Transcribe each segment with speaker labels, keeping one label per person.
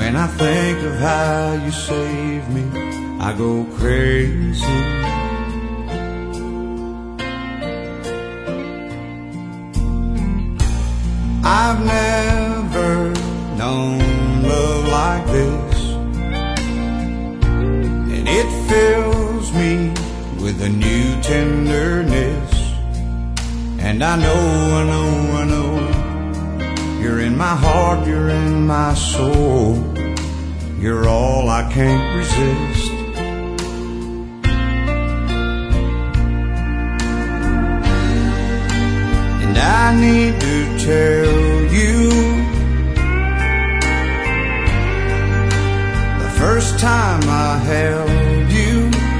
Speaker 1: When I think of how you saved me, I go crazy. I've never known love like this, and it fills me with a new tenderness. And I know, you're in my heart, you're in my soul. You're all I can't resist. And I need to tell you, the first time I held you,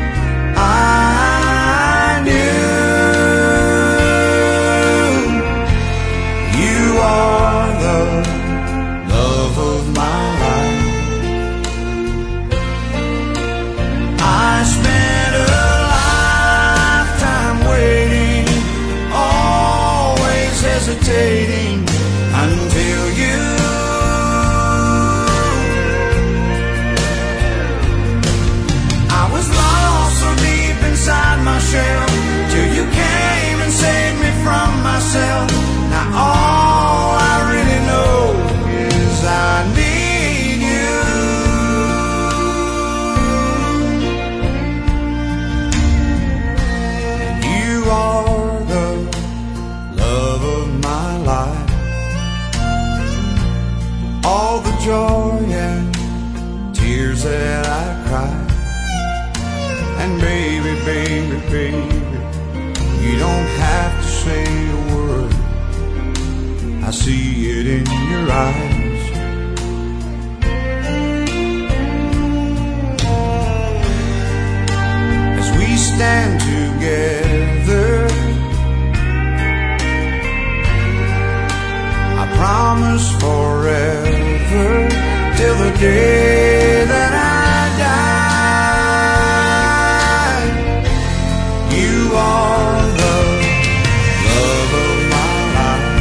Speaker 1: I knew you are the love of my life. I spent a lifetime waiting, always hesitating, until you. I was lost so deep inside my shell, till you came and saved me from myself. Now all I really know is I need you. And you are the love of my life. All the joy and tears that I cry. And baby, baby, baby, you don't have to say a word, I see it in your eyes. As we stand together, I promise forever, till the day that I die. You are the love of my life.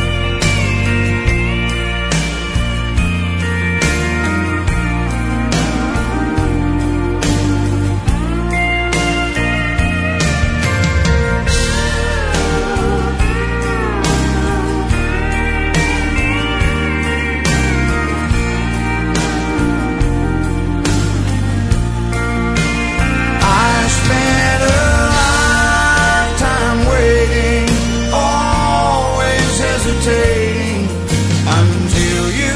Speaker 1: Until you.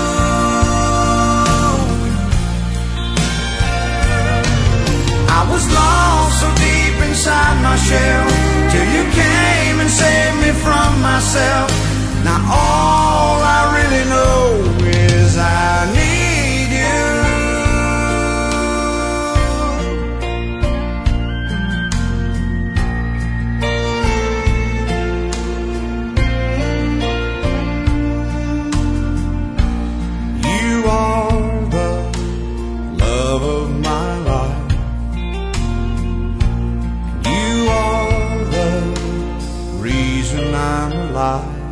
Speaker 1: I was lost so deep inside my shell, till you came and saved me from myself. Now all I really know is I need you. I'm alive.